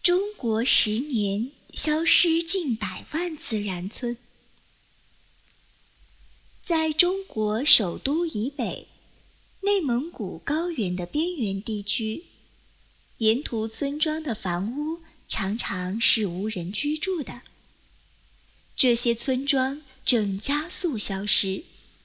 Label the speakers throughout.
Speaker 1: 中国10年消失近100万自然村。在中国首都以北，内蒙古高原的边缘地区，沿途村庄的房屋常常是无人居住的。这些村庄正加速消失。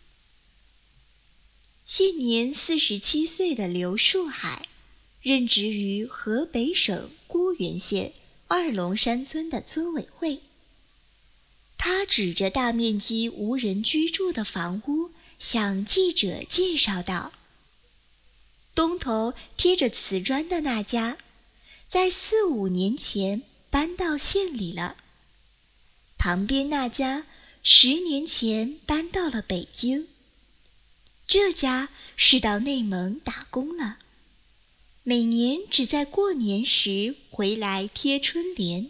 Speaker 1: 现年47岁的刘树海，任职于河北省固原县二龙山村的村委会。他指着大面积无人居住的房屋，向记者介绍道：东头贴着瓷砖的那家，在4、5年前搬到县里了。旁边那家10年前搬到了北京。这家是到内蒙打工了，每年只在过年时回来贴春联。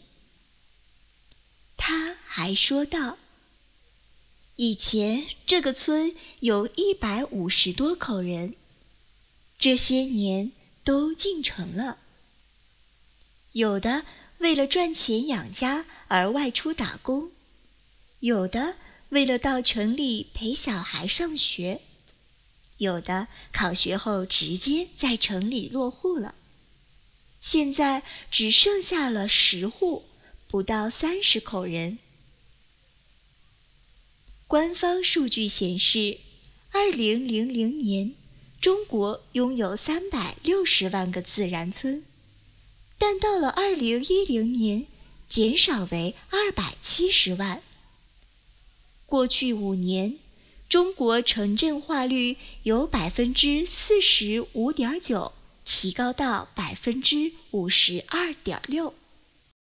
Speaker 1: 他还说道，以前这个村有150多口人，这些年都进城了。有的为了赚钱养家而外出打工，有的为了到城里陪小孩上学，有的考学后直接在城里落户了。现在只剩下了10户，不到30口人。官方数据显示，2000年，中国拥有360万个自然村，但到了2010年，减少为270万。过去5年，中国城镇化率由45.9%提高到52.6%。